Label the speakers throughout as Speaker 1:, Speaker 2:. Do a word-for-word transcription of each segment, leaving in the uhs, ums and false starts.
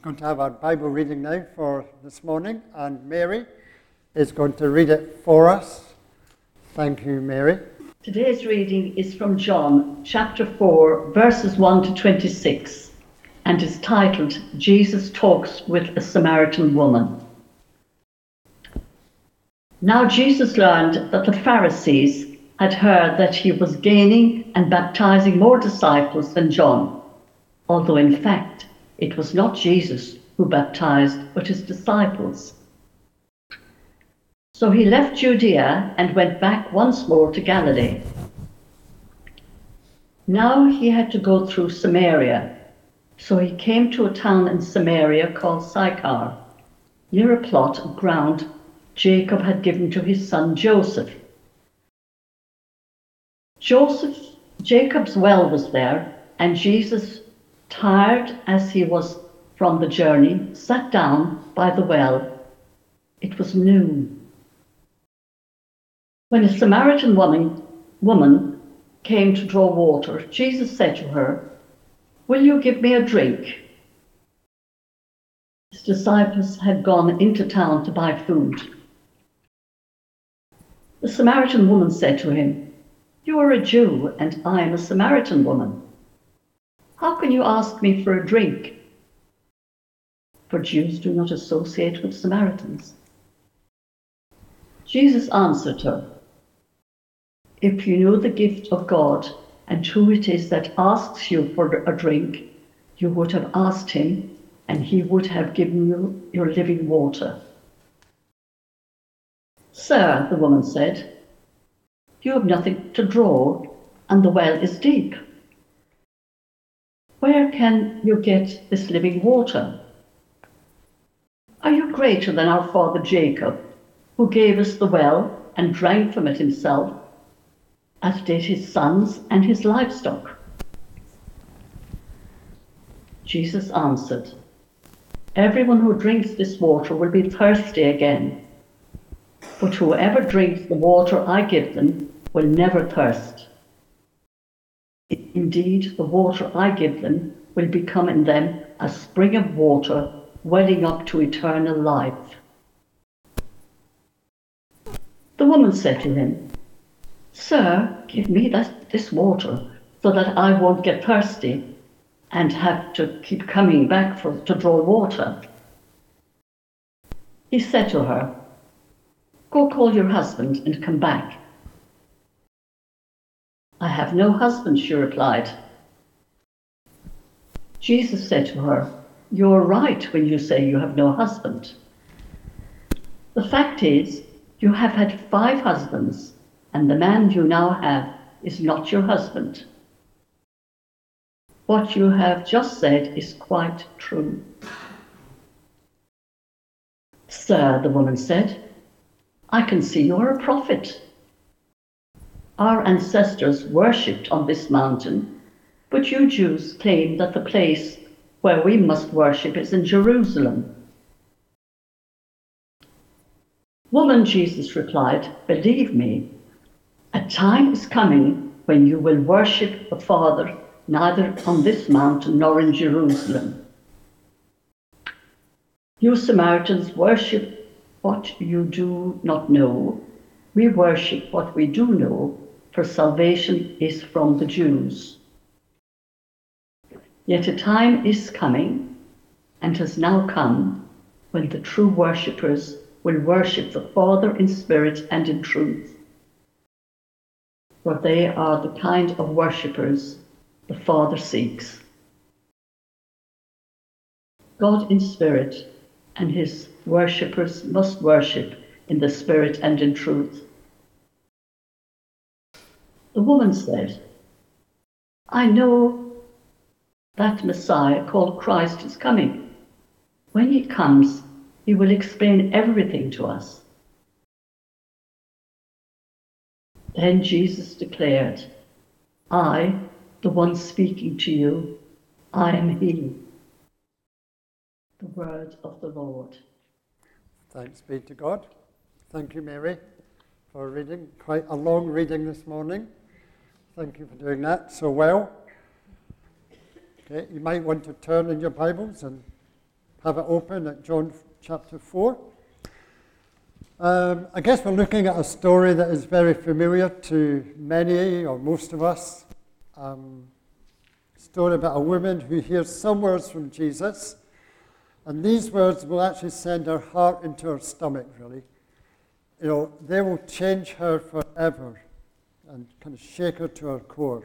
Speaker 1: Going to have our Bible reading now for this morning, and Mary is going to read it for us. Thank you, Mary.
Speaker 2: Today's reading is from John chapter four, verses one to twenty-six, and is titled, Jesus Talks with a Samaritan Woman. Now Jesus learned that the Pharisees had heard that he was gaining and baptizing more disciples than John, although in fact it was not Jesus who baptized, but his disciples. So he left Judea and went back once more to Galilee. Now he had to go through Samaria, so he came to a town in Samaria called Sychar, near a plot of ground Jacob had given to his son Joseph. Joseph, Jacob's well was there, and Jesus, tired as he was from the journey, sat down by the well. It was noon. When a Samaritan woman, woman came to draw water, Jesus said to her, "Will you give me a drink?" His disciples had gone into town to buy food. The Samaritan woman said to him, "You are a Jew, and I am a Samaritan woman. How can you ask me for a drink?" For Jews do not associate with Samaritans. Jesus answered her, "If you knew the gift of God and who it is that asks you for a drink, you would have asked him, and he would have given you your living water." "Sir," the woman said, "you have nothing to draw, and the well is deep. Where can you get this living water? Are you greater than our father Jacob, who gave us the well and drank from it himself, as did his sons and his livestock?" Jesus answered, "Everyone who drinks this water will be thirsty again, but whoever drinks the water I give them will never thirst. Indeed, the water I give them will become in them a spring of water welling up to eternal life." The woman said to him, "Sir, give me that, this water so that I won't get thirsty and have to keep coming back for, to draw water." He said to her, "Go call your husband and come back." "I have no husband," she replied. Jesus said to her, "You're right when you say you have no husband. The fact is, you have had five husbands, and the man you now have is not your husband. What you have just said is quite true." "Sir," the woman said, "I can see you are a prophet. Our ancestors worshipped on this mountain, but you Jews claim that the place where we must worship is in Jerusalem." "Woman," Jesus replied, "believe me, a time is coming when you will worship the Father neither on this mountain nor in Jerusalem. You Samaritans worship what you do not know. We worship what we do know, for salvation is from the Jews. Yet a time is coming, and has now come, when the true worshippers will worship the Father in spirit and in truth, for they are the kind of worshippers the Father seeks. God in spirit, and his worshippers must worship in the spirit and in truth." The woman said, "I know that Messiah called Christ is coming. When he comes, he will explain everything to us." Then Jesus declared, "I, the one speaking to you, I am he." The word of the Lord.
Speaker 1: Thanks be to God. Thank you, Mary, for reading. Quite a long reading this morning. Thank you for doing that so well. Okay, you might want to turn in your Bibles and have it open at John chapter four. Um, I guess we're looking at a story that is very familiar to many or most of us. Um, a story about a woman who hears some words from Jesus, and these words will actually send her heart into her stomach, really. You know, they will change her forever and kind of shake her to her core.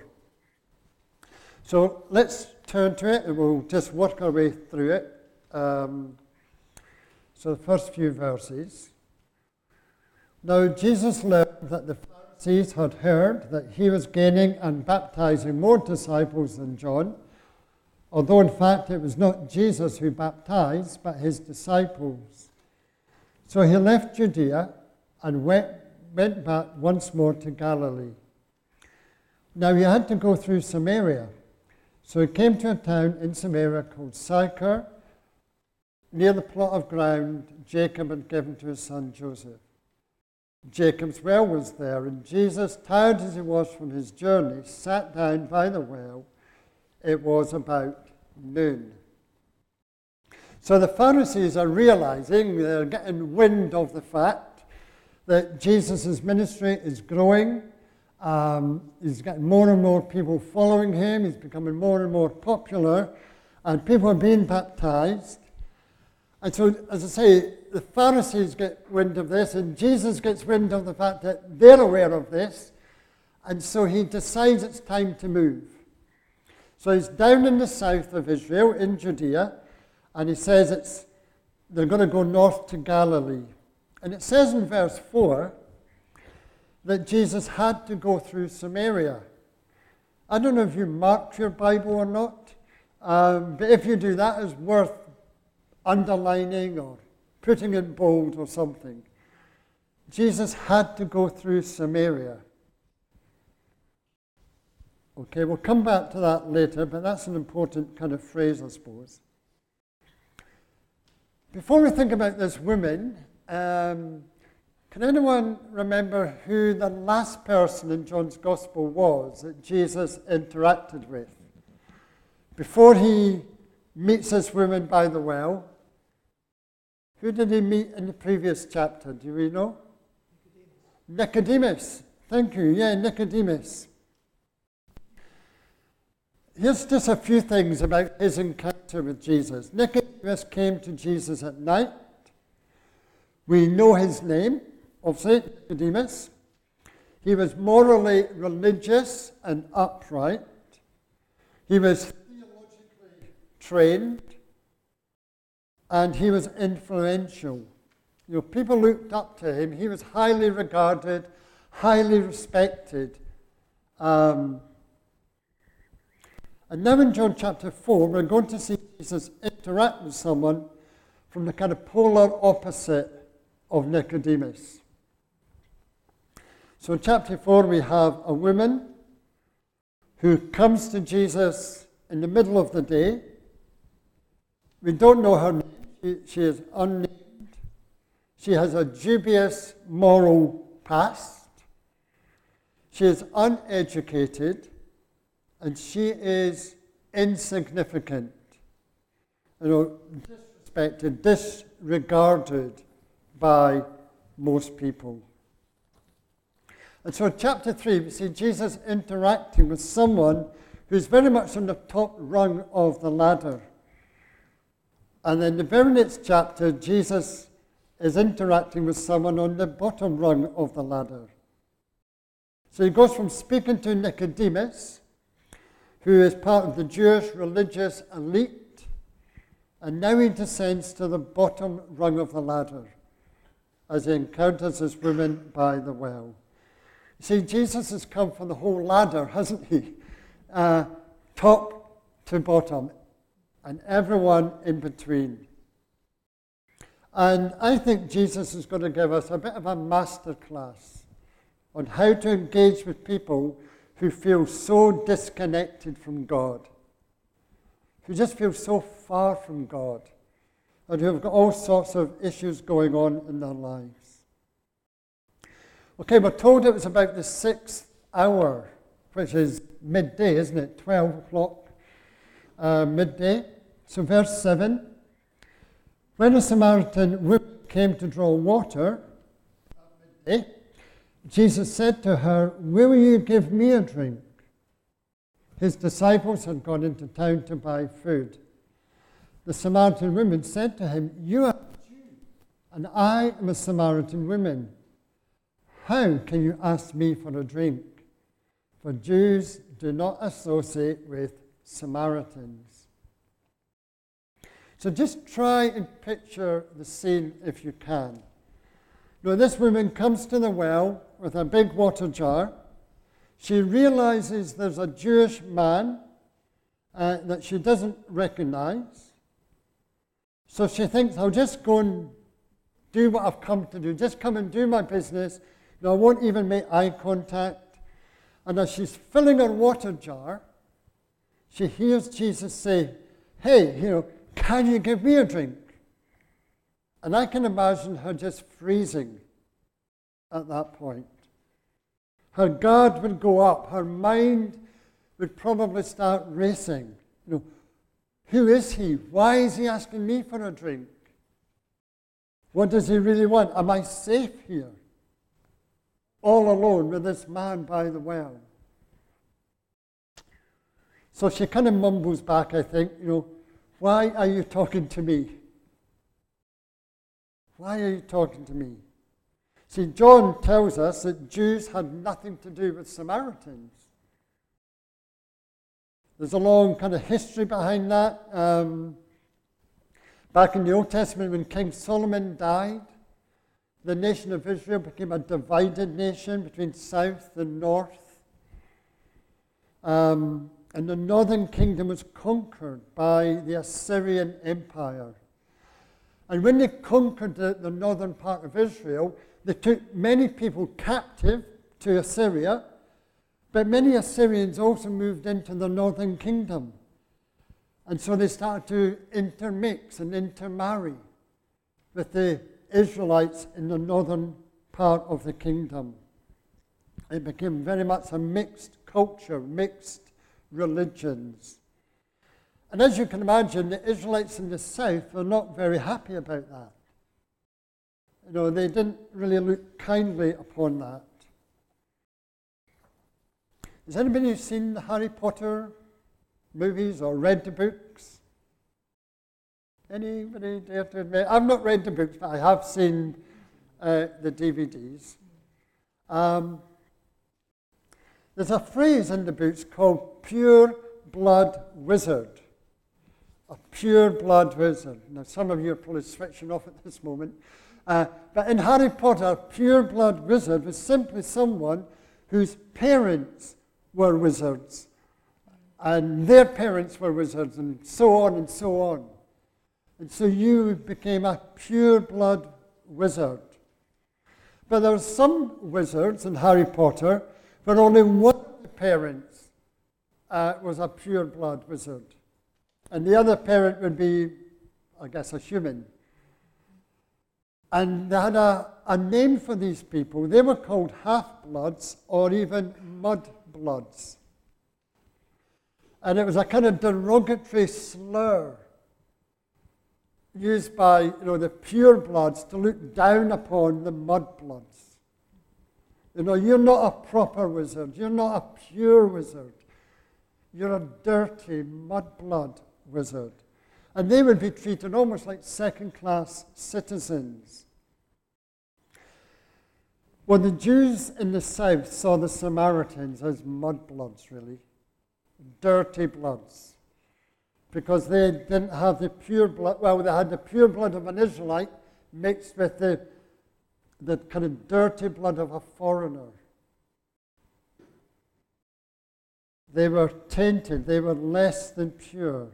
Speaker 1: So let's turn to it and we'll just work our way through it. Um, so the first few verses. Now Jesus learned that the Pharisees had heard that he was gaining and baptizing more disciples than John, although in fact it was not Jesus who baptized, but his disciples. So he left Judea and went, went back once more to Galilee. Now he had to go through Samaria. So he came to a town in Samaria called Sychar, near the plot of ground Jacob had given to his son Joseph. Jacob's well was there, and Jesus, tired as he was from his journey, sat down by the well. It was about noon. So the Pharisees are realizing, they're getting wind of the fact that Jesus' ministry is growing. Um, he's getting more and more people following him. He's becoming more and more popular, and people are being baptized. And so, as I say, the Pharisees get wind of this, and Jesus gets wind of the fact that they're aware of this, and so he decides it's time to move. So he's down in the south of Israel, in Judea, and he says it's they're going to go north to Galilee. And it says in verse four that Jesus had to go through Samaria. I don't know if you marked your Bible or not, um, but if you do, that is worth underlining or putting in bold or something. Jesus had to go through Samaria. Okay, we'll come back to that later, but that's an important kind of phrase, I suppose. Before we think about this woman, um, can anyone remember who the last person in John's Gospel was that Jesus interacted with? Before he meets this woman by the well, who did he meet in the previous chapter? Do we know? Nicodemus. Nicodemus. Thank you. Yeah, Nicodemus. Here's just a few things about his encounter with Jesus. Nicodemus came to Jesus at night. We know his name, obviously, Nicodemus. He was morally religious and upright. He was theologically trained. And he was influential. You know, people looked up to him. He was highly regarded, highly respected. Um, and now in John chapter four, we're going to see Jesus interact with someone from the kind of polar opposite of Nicodemus. So in chapter four, we have a woman who comes to Jesus in the middle of the day. We don't know her name. She, she is unnamed. She has a dubious moral past. She is uneducated, and she is insignificant. You know, disrespected, disregarded by most people. And so in chapter three, we see Jesus interacting with someone who's very much on the top rung of the ladder. And in the very next chapter, Jesus is interacting with someone on the bottom rung of the ladder. So he goes from speaking to Nicodemus, who is part of the Jewish religious elite, and now he descends to the bottom rung of the ladder as he encounters this woman by the well. You see, Jesus has come from the whole ladder, hasn't he? Uh, top to bottom, and everyone in between. And I think Jesus is going to give us a bit of a master class on how to engage with people who feel so disconnected from God, who just feel so far from God, and who have got all sorts of issues going on in their lives. Okay, we're told it was about the sixth hour, which is midday, isn't it? twelve o'clock uh, midday. So verse seven, When a Samaritan woman came to draw water at midday, Jesus said to her, "Will you give me a drink?" His disciples had gone into town to buy food. The Samaritan woman said to him, "You are a Jew, and I am a Samaritan woman. How can you ask me for a drink?" For Jews do not associate with Samaritans. So just try and picture the scene if you can. Now, this woman comes to the well with a big water jar. She realizes there's a Jewish man uh, that she doesn't recognize. So she thinks, I'll just go and do what I've come to do. Just come and do my business. No, I won't even make eye contact. And as she's filling her water jar, she hears Jesus say, "Hey, you know, can you give me a drink?" And I can imagine her just freezing at that point. Her guard would go up. Her mind would probably start racing. You know, who is he? Why is he asking me for a drink? What does he really want? Am I safe here? All alone with this man by the well. So she kind of mumbles back, I think, you know, "Why are you talking to me? Why are you talking to me?" See, John tells us that Jews had nothing to do with Samaritans. There's a long kind of history behind that. Um, back in the Old Testament, when King Solomon died, the nation of Israel became a divided nation between south and north. Um, and the northern kingdom was conquered by the Assyrian Empire. And when they conquered the, the northern part of Israel, they took many people captive to Assyria, but many Assyrians also moved into the northern kingdom. And so they started to intermix and intermarry with the Israelites in the northern part of the kingdom. It became very much a mixed culture, mixed religions. And as you can imagine, the Israelites in the south were not very happy about that. You know, they didn't really look kindly upon that. Has anybody seen the Harry Potter movies or read the books? Anybody dare to admit? I've not read the books, but I have seen uh, the D V Ds. Um, there's a phrase in the books called pure blood wizard. A pure blood wizard. Now, some of you are probably switching off at this moment. Uh, but in Harry Potter, a pure blood wizard was simply someone whose parents were wizards, and their parents were wizards, and so on and so on. And so you became a pure blood wizard. But there were some wizards in Harry Potter where only one of the parents uh, was a pure blood wizard. And the other parent would be, I guess, a human. And they had a, a name for these people. They were called half-bloods or even mud-bloods. And it was a kind of derogatory slur used by, you know, the pure bloods to look down upon the mudbloods. You know, you're not a proper wizard. You're not a pure wizard. You're a dirty mudblood wizard. And they would be treated almost like second-class citizens. Well, the Jews in the south saw the Samaritans as mudbloods, really. Dirty bloods. Because they didn't have the pure blood, well, they had the pure blood of an Israelite mixed with the, the kind of dirty blood of a foreigner. They were tainted, they were less than pure.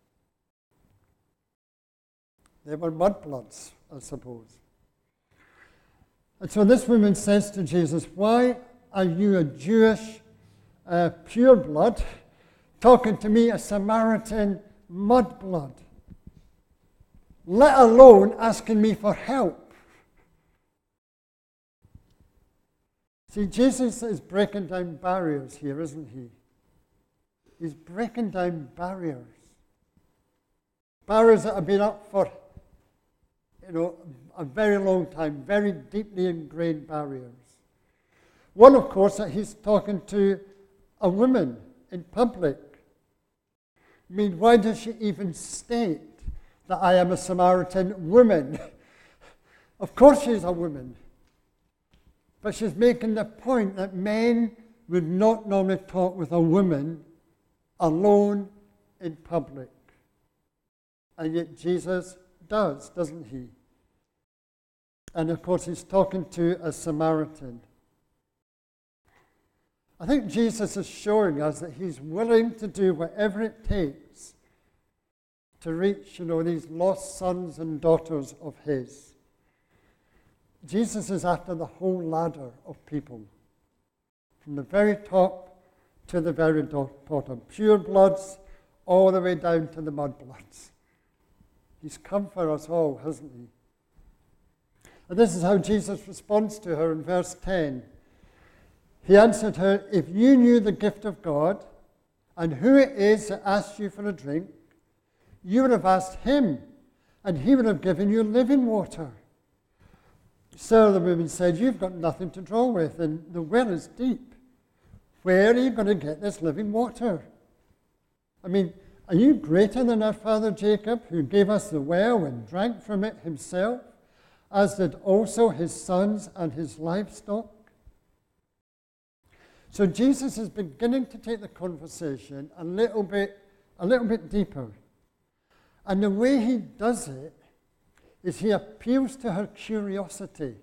Speaker 1: They were mudbloods, I suppose. And so this woman says to Jesus, "Why are you, a Jewish uh, pureblood, talking to me, a Samaritan mudblood, let alone asking me for help?" See, Jesus is breaking down barriers here, isn't he? He's breaking down barriers. Barriers that have been up for you know, a very long time, very deeply ingrained barriers. One, of course, that he's talking to a woman in public. I mean, why does she even state that I am a Samaritan woman? Of course she's a woman. But she's making the point that men would not normally talk with a woman alone in public. And yet Jesus does, doesn't he? And of course he's talking to a Samaritan. I think Jesus is showing us that he's willing to do whatever it takes to reach, you know, these lost sons and daughters of his. Jesus is after the whole ladder of people, from the very top to the very bottom, pure bloods all the way down to the mudbloods. He's come for us all, hasn't he? And this is how Jesus responds to her in verse ten. He answered her, if you knew the gift of God and who it is that asks you for a drink, you would have asked him, and he would have given you living water. Sir, the woman said, you've got nothing to draw with, and the well is deep. Where are you going to get this living water? I mean, are you greater than our father Jacob, who gave us the well and drank from it himself, as did also his sons and his livestock? So Jesus is beginning to take the conversation a little bit, a little bit deeper. And the way he does it is he appeals to her curiosity.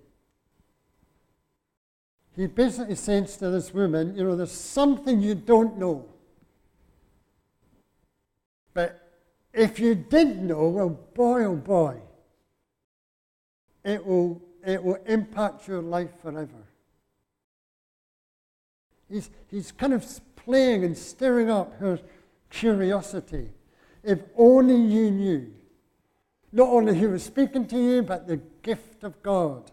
Speaker 1: He basically says to this woman, you know, there's something you don't know. But if you did know, well, boy, oh boy, it will, it will impact your life forever. He's, he's kind of playing and stirring up her curiosity. If only you knew, not only who was speaking to you, but the gift of God.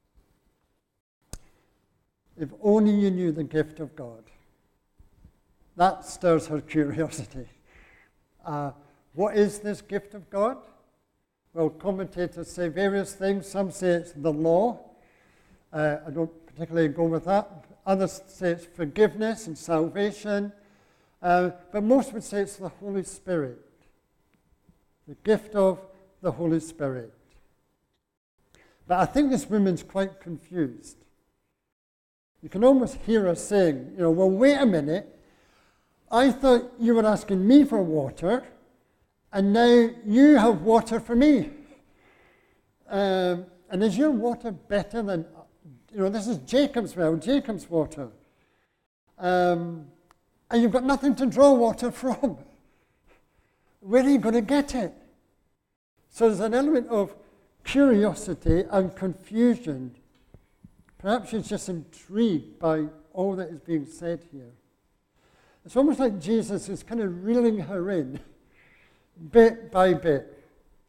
Speaker 1: If only you knew the gift of God. That stirs her curiosity. Uh, what is this gift of God? Well, commentators say various things. Some say it's the law. Uh, I don't particularly go with that. Others say it's forgiveness and salvation. Uh, but most would say it's the Holy Spirit. The gift of the Holy Spirit. But I think this woman's quite confused. You can almost hear her saying, you know, well, wait a minute. I thought you were asking me for water, and now you have water for me. Um, and is your water better than, you know, this is Jacob's well, Jacob's water. Um, and you've got nothing to draw water from. Where are you going to get it? So there's an element of curiosity and confusion. Perhaps she's just intrigued by all that is being said here. It's almost like Jesus is kind of reeling her in, bit by bit.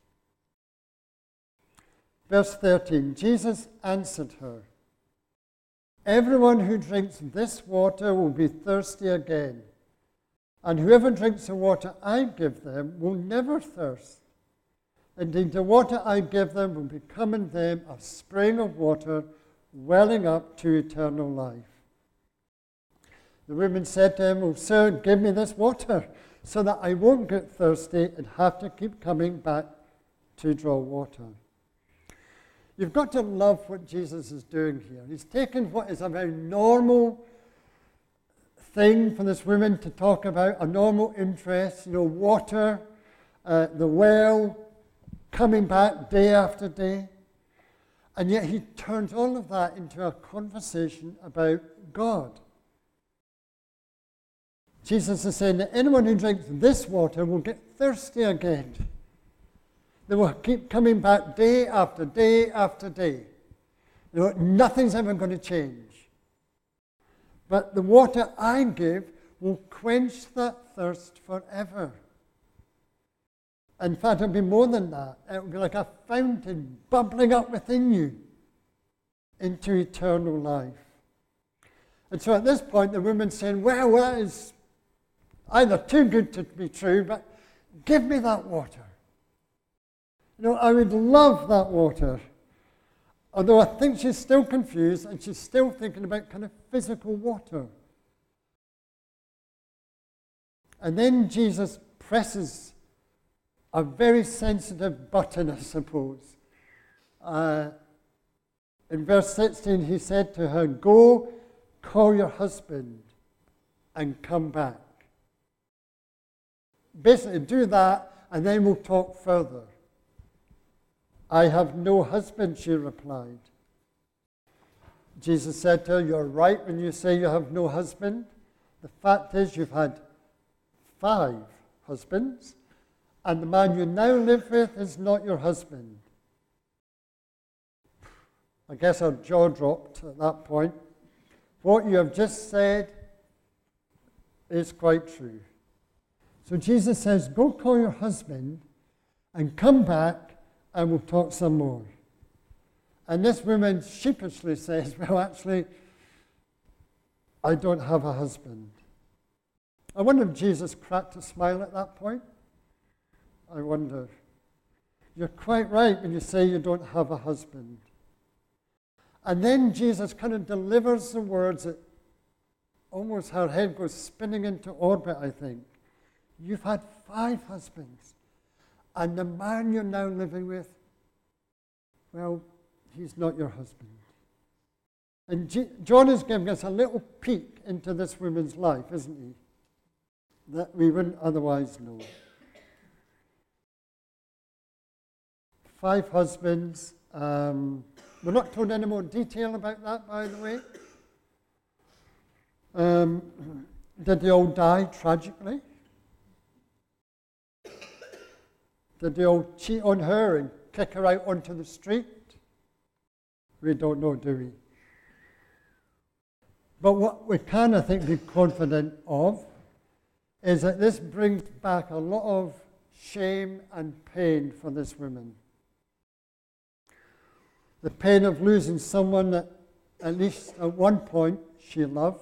Speaker 1: Verse thirteen, Jesus answered her, everyone who drinks this water will be thirsty again, and whoever drinks the water I give them will never thirst. Indeed, the water I give them will become in them a spring of water welling up to eternal life. The woman said to him, oh, sir, give me this water so that I won't get thirsty and have to keep coming back to draw water. You've got to love what Jesus is doing here. He's taken what is a very normal thing for this woman to talk about, a normal interest, you know, water, uh, the well, coming back day after day. And yet he turns all of that into a conversation about God. Jesus is saying that anyone who drinks this water will get thirsty again. They will keep coming back day after day after day. You know, nothing's ever going to change. But the water I give will quench that thirst forever. In fact, it'll be more than that. It will be like a fountain bubbling up within you into eternal life. And so at this point, the woman's saying, well, that is either too good to be true, but give me that water. You know, I would love that water. Although I think she's still confused and she's still thinking about kind of physical water. And then Jesus presses a very sensitive button, I suppose. Uh, in verse sixteen, he said to her, "Go, call your husband and come back." Basically, do that and then we'll talk further. "I have no husband," she replied. Jesus said to her, "You're right when you say you have no husband. The fact is you've had five husbands, and the man you now live with is not your husband." I guess our jaw dropped at that point. What you have just said is quite true. So Jesus says, "Go call your husband and come back and we'll talk some more." And this woman sheepishly says, "Well, actually, I don't have a husband." I wonder if Jesus cracked a smile at that point. I wonder. You're quite right when you say you don't have a husband. And then Jesus kind of delivers the words that almost her head goes spinning into orbit, I think. You've had five husbands. And the man you're now living with, well, he's not your husband. And G- John is giving us a little peek into this woman's life, isn't he? That we wouldn't otherwise know. Five husbands. Um, we're not told any more detail about that, by the way. Um, did they all die tragically? Did they all cheat on her and kick her out onto the street? We don't know, do we? But what we can, I think, be confident of is that this brings back a lot of shame and pain for this woman. The pain of losing someone that at least at one point she loved.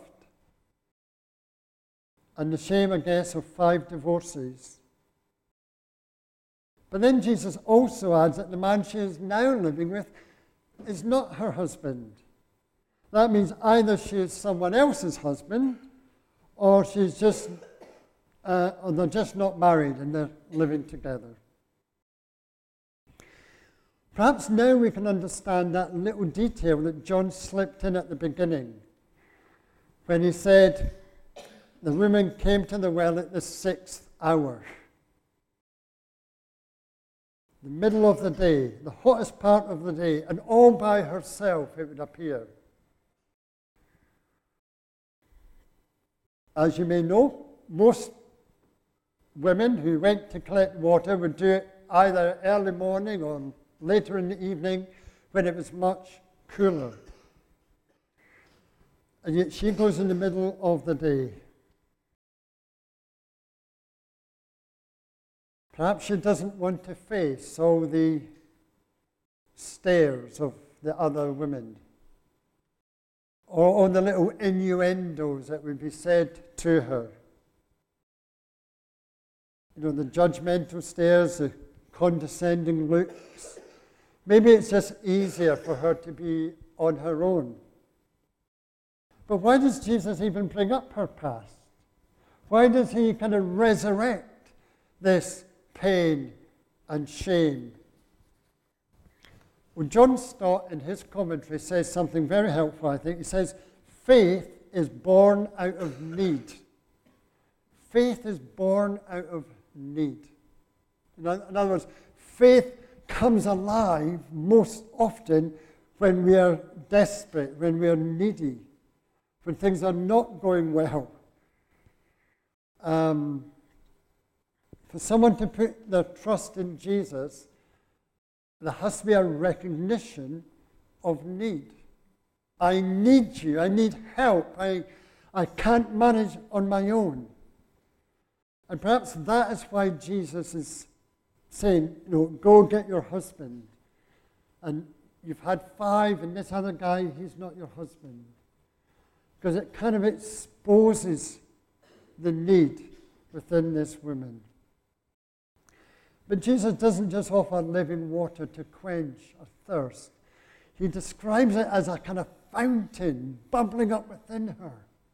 Speaker 1: And the shame, I guess, of five divorces. But then Jesus also adds that the man she is now living with is not her husband. That means either she is someone else's husband or she's just, uh, or they're just not married and they're living together. Perhaps now we can understand that little detail that John slipped in at the beginning when he said, the woman came to the well at the sixth hour. The middle of the day, the hottest part of the day, and all by herself, it would appear. As you may know, most women who went to collect water would do it either early morning or later in the evening when it was much cooler. And yet she goes in the middle of the day. Perhaps she doesn't want to face all the stares of the other women, or all the little innuendos that would be said to her. You know, the judgmental stares, the condescending looks. Maybe it's just easier for her to be on her own. But why does Jesus even bring up her past? Why does he kind of resurrect this pain and shame? Well, John Stott, in his commentary, says something very helpful, I think. He says, faith is born out of need. Faith is born out of need. In other words, faith comes alive most often when we are desperate, when we are needy, when things are not going well. Um, For someone to put their trust in Jesus, there has to be a recognition of need. I need you. I need help. I, I can't manage on my own. And perhaps that is why Jesus is saying, you know, go get your husband. And you've had five, and this other guy, he's not your husband. Because it kind of exposes the need within this woman. But Jesus doesn't just offer living water to quench a thirst. He describes it as a kind of fountain bubbling up within her.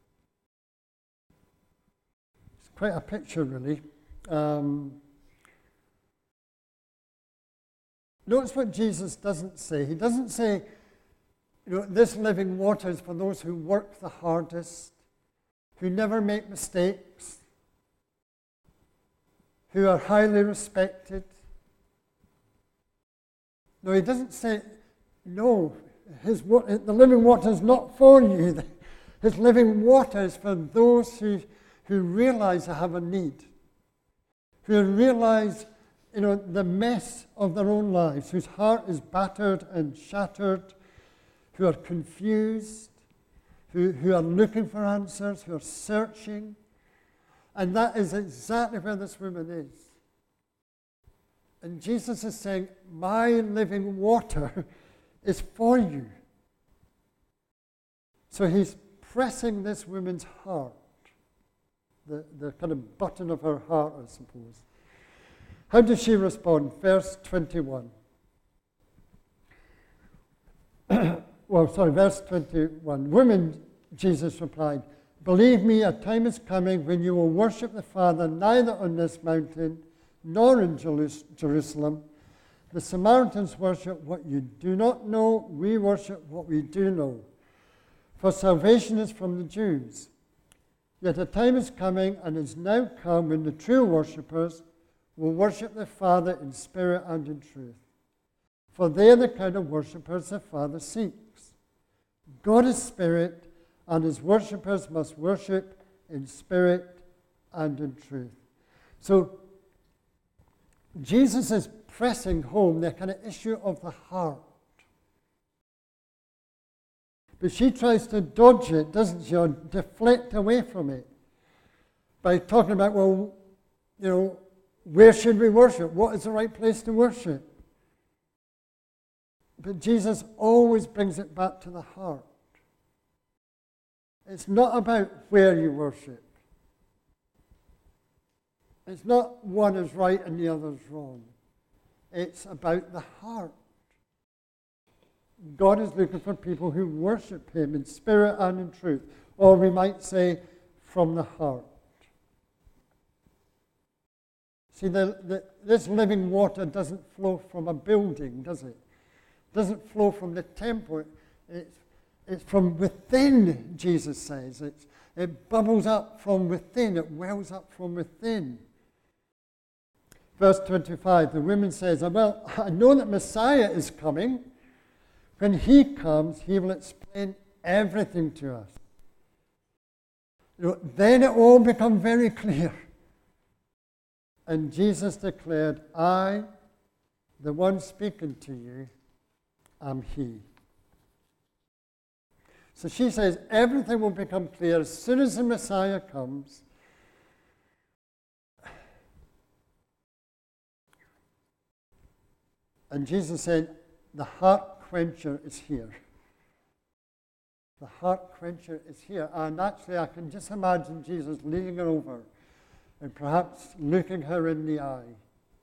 Speaker 1: It's quite a picture, really. Um, notice what Jesus doesn't say. He doesn't say, you know, this living water is for those who work the hardest, who never make mistakes, who are highly respected. No, he doesn't say, no, his, the living water is not for you. His living water is for those who, who realize they have a need, who realize, you know, the mess of their own lives, whose heart is battered and shattered, who are confused, who, who are looking for answers, who are searching. And that is exactly where this woman is. And Jesus is saying, my living water is for you. So he's pressing this woman's heart, the, the kind of button of her heart, I suppose. How does she respond? Verse twenty-one. Well, sorry, verse twenty-one. Women, Jesus replied, believe me, a time is coming when you will worship the Father neither on this mountain nor in Jerusalem. The Samaritans worship what you do not know. We worship what we do know. For salvation is from the Jews. Yet a time is coming and is now come when the true worshippers will worship the Father in spirit and in truth. For they are the kind of worshippers the Father seeks. God is spirit, and his worshippers must worship in spirit and in truth. So Jesus is pressing home the kind of issue of the heart. But she tries to dodge it, doesn't she, or deflect away from it by talking about, well, you know, where should we worship? What is the right place to worship? But Jesus always brings it back to the heart. It's not about where you worship. It's not one is right and the other is wrong. It's about the heart. God is looking for people who worship him in spirit and in truth, or we might say from the heart. See, the, the, this living water doesn't flow from a building, does it? It doesn't flow from the temple. It's, it's from within, Jesus says. It's, it bubbles up from within. It wells up from within. Verse twenty-five, the woman says, well, I know that Messiah is coming. When he comes, he will explain everything to us. You know, then it all becomes very clear. And Jesus declared, I, the one speaking to you, am he. So she says, everything will become clear as soon as the Messiah comes. And Jesus said, the heart quencher is here. The heart quencher is here. And actually, I can just imagine Jesus leading her over and perhaps looking her in the eye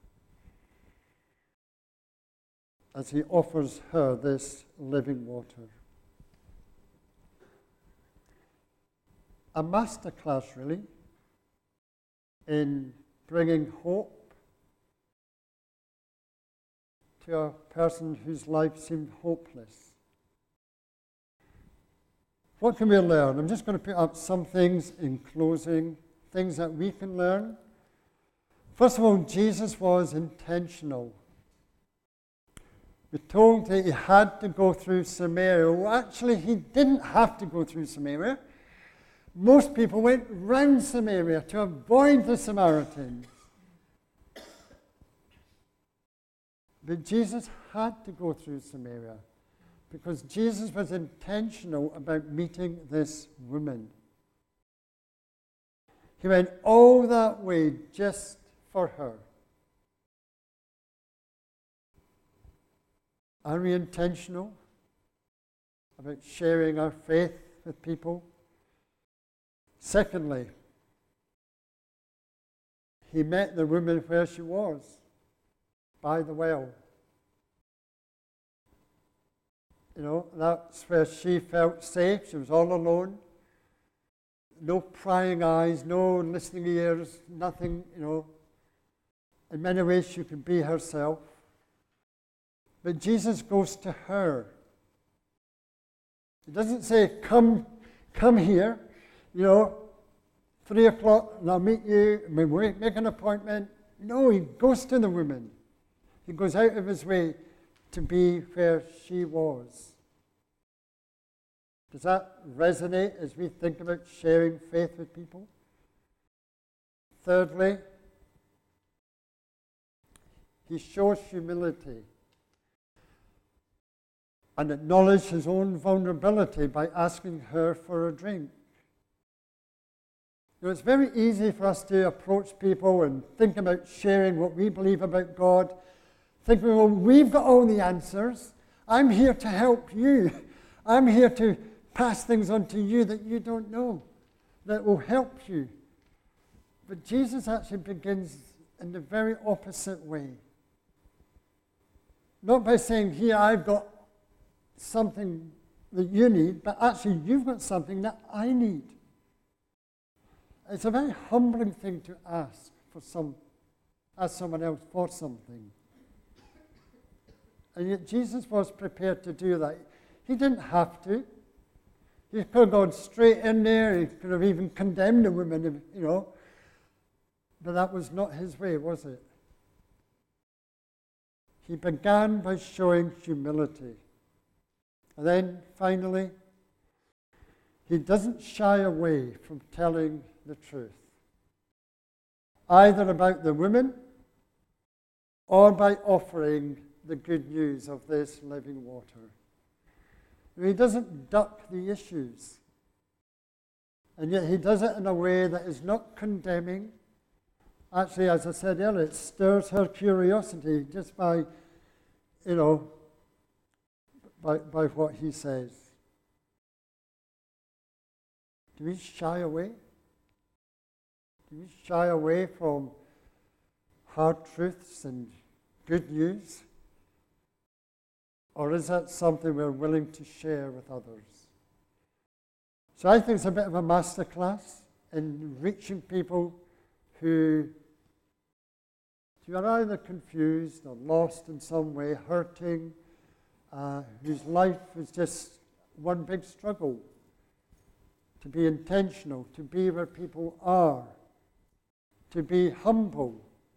Speaker 1: as he offers her this living water. A masterclass, really, in bringing hope to a person whose life seemed hopeless. What can we learn? I'm just going to put up some things in closing, things that we can learn. First of all, Jesus was intentional. We're told that he had to go through Samaria. Well, actually, he didn't have to go through Samaria. Most people went round Samaria to avoid the Samaritans. But Jesus had to go through Samaria because Jesus was intentional about meeting this woman. He went all that way just for her. Are we intentional about sharing our faith with people? Secondly, he met the woman where she was. by the well. You know, that's where she felt safe. She was all alone. No prying eyes, no listening ears, nothing, you know. In many ways, she could be herself. But Jesus goes to her. He doesn't say, come, come here, you know, three o'clock, and I'll meet you, and we make an appointment. No, he goes to the woman. He goes out of his way to be where she was. Does that resonate as we think about sharing faith with people? Thirdly, he shows humility and acknowledged his own vulnerability by asking her for a drink. You know, it's very easy for us to approach people and think about sharing what we believe about God, thinking, well, we've got all the answers. I'm here to help you. I'm here to pass things on to you that you don't know, that will help you. But Jesus actually begins in the very opposite way. Not by saying, here, I've got something that you need, but actually you've got something that I need. It's a very humbling thing to ask for some, ask someone else for something. And yet Jesus was prepared to do that. He didn't have to. He could have gone straight in there. He could have even condemned the woman, you know. But that was not his way, was it? He began by showing humility. And then, finally, he doesn't shy away from telling the truth, either about the woman or by offering the good news of this living water. He doesn't duck the issues, and yet he does it in a way that is not condemning. Actually, as I said earlier, it stirs her curiosity just by, you know, by, by what he says. Do we shy away? Do we shy away from hard truths and good news? Or is that something we're willing to share with others? So I think it's a bit of a masterclass in reaching people who, who are either confused or lost in some way, hurting, uh, whose life is just one big struggle. To be intentional, to be where people are, to be humble.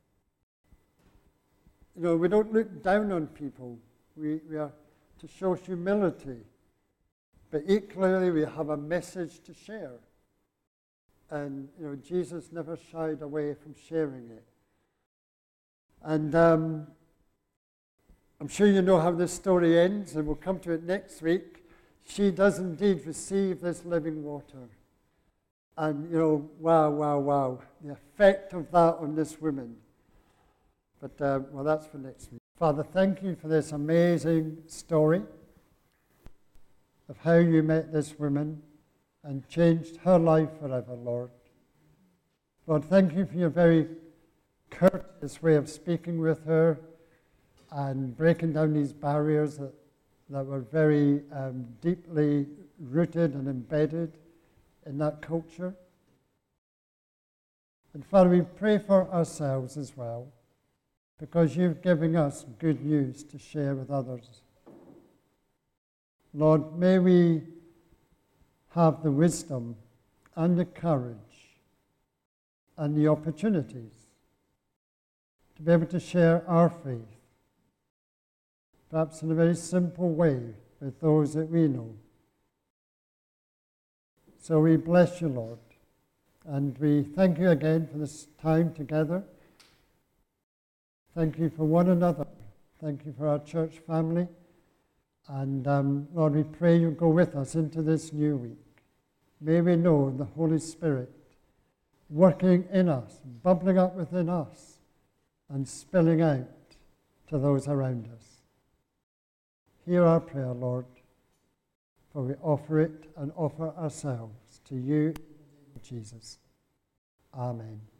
Speaker 1: You know, we don't look down on people. We, we are to show humility. But equally, we have a message to share. And, you know, Jesus never shied away from sharing it. And um, I'm sure you know how this story ends, and we'll come to it next week. She does indeed receive this living water. And, you know, wow, wow, wow, the effect of that on this woman. But, uh, well, that's for next week. Father, thank you for this amazing story of how you met this woman and changed her life forever, Lord. Lord, thank you for your very courteous way of speaking with her and breaking down these barriers that, that were very um, deeply rooted and embedded in that culture. And Father, we pray for ourselves as well, because you've given us good news to share with others. Lord, may we have the wisdom and the courage and the opportunities to be able to share our faith, perhaps in a very simple way with those that we know. So we bless you, Lord, and we thank you again for this time together. Thank you for one another. Thank you for our church family. And um, Lord, we pray you go with us into this new week. May we know the Holy Spirit working in us, bubbling up within us, and spilling out to those around us. Hear our prayer, Lord, for we offer it and offer ourselves to you, Jesus. Amen.